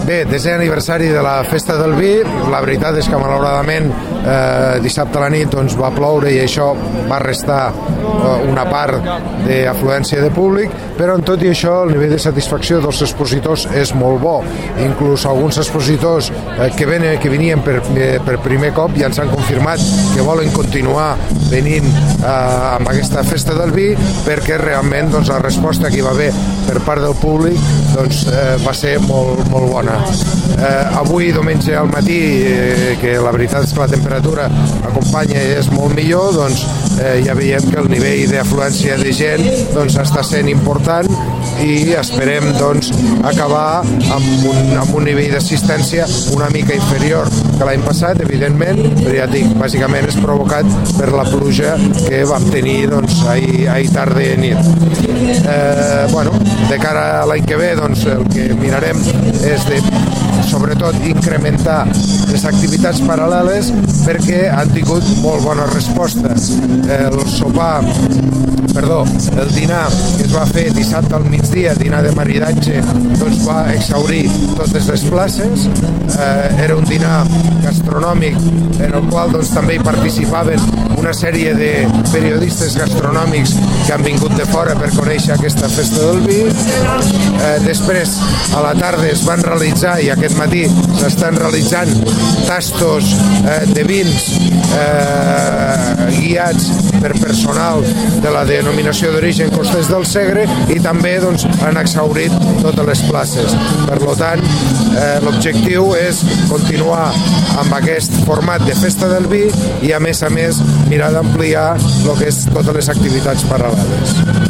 Bé, desè aniversari de la Festa del Vi. La veritat és que malauradament dissabte a la nit doncs, va ploure i això va restar una part d'afluència de públic, però en tot i això el nivell de satisfacció dels expositors és molt bo. Inclús alguns expositors que venien per primer cop ja ens han confirmat que volen continuar venint amb aquesta Festa del Vi, perquè realment doncs, la resposta que hi va haver per part del públic doncs, va ser molt bona. Avui, diumenge al matí, que la veritat és que la temperatura acompanya i és molt millor, doncs ja veiem que el nivell d'afluència de gent doncs, està sent important i esperem doncs, acabar amb un nivell d'assistència una mica inferior que l'any passat, evidentment, però ja dic, bàsicament és provocat per la pluja que vam tenir doncs, ahir tarda i nit. De cara a l'any que ve doncs, el que mirarem és de sobretot incrementar les activitats paral·leles perquè han tingut molt bona resposta. El dinar que es va fer dissabte al migdia, dinar de maridatge, doncs va exhaurir totes les places. Era un dinar gastronòmic en el qual doncs, també hi participaven una sèrie de periodistes gastronòmics que han vingut de fora per conèixer aquesta Festa del Vi. Després, a la tarda es van realitzar, i aquest matí s'estan realitzant tastos de vins guiats per personal de la denominació d'origen Costers del Segre i també doncs, han exhaurit totes les places. Per tant, l'objectiu és continuar amb aquest format de Festa del Vi i a més mirar d'ampliar el que és totes les activitats paral·leles.